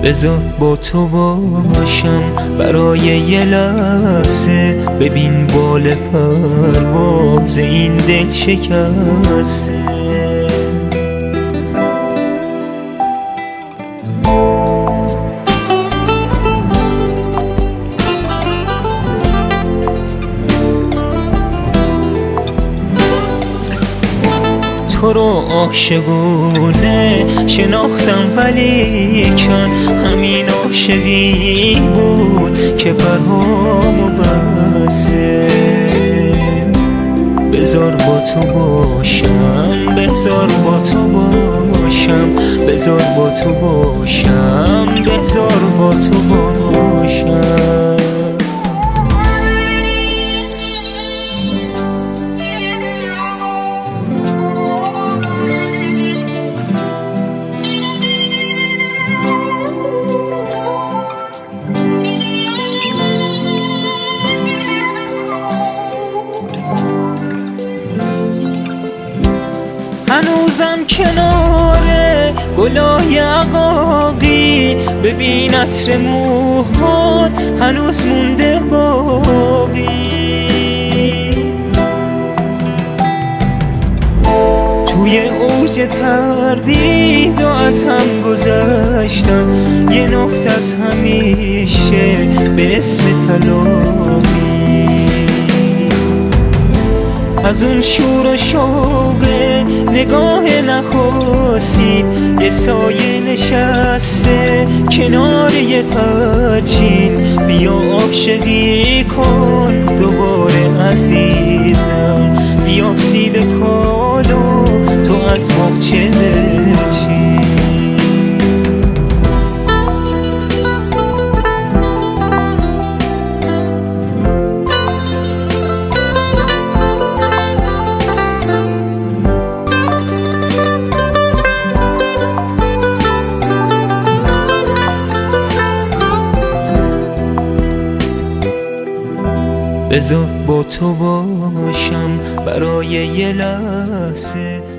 بذار با تو باشم برای یه لحظه، ببین بال پرواز این دل شکسته. تو رو عاشقونه شناختم ولیکن همین عاشقی بود که پرهامو بسته. بذار با تو باشم، بذار با تو باشم، بذار با تو باشم، بذار با تو باشم. هنوزم کنار گلای عقاقی، ببین عطر موهات هنوز مونده باقی. توی اوج تردید و از هم گذشتن، یه نقطه از همیشه به اسم تلاقی. از اون شور و شوق نگاه نخستین، یه سایه نشسته کنار یه پرچین. بیا عاشقی کن دوباره عزیزم، بیا سیب کالو تو از باغچه بچین. بذار با تو باشم برای یه لحظه،